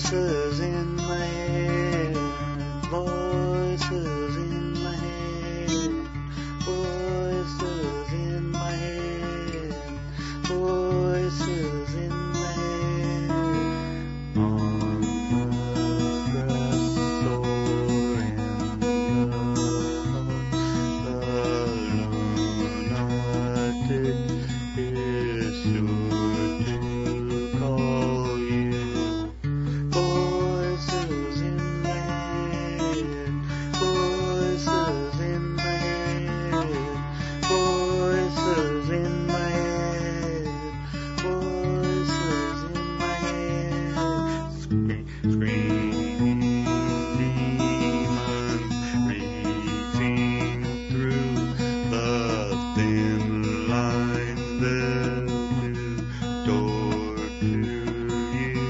Voices in my head, voices in my head, voices in my head, voices in my head. On the grass soaring above, the lunatic is sure to call you. Voices in my head, voices in my head, voices in my head, voices in my head. Screaming demons reaching through the thin lines built door to you.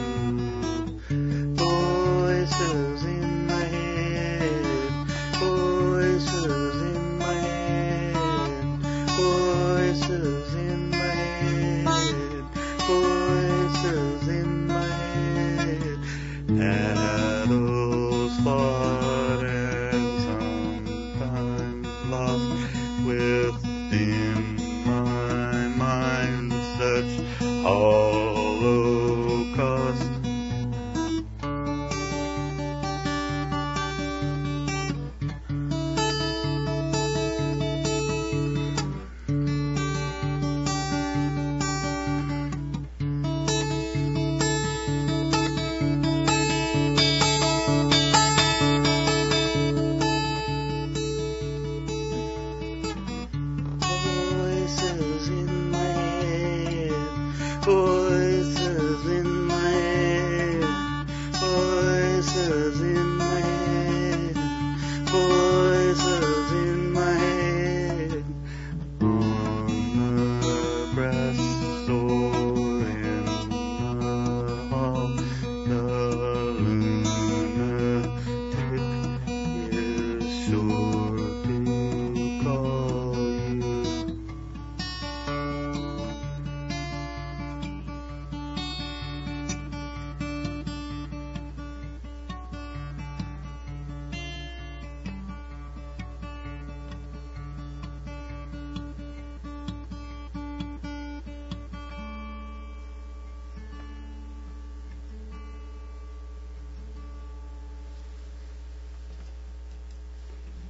Voices in my head, voices in my head, voices in my head, voices in my head. Battles fought and sometimes lost within my mind, such holocaust. Voices in my head, voices in my head, voices in my head, voices in my head. On the grass soaring above, the lunatic is sure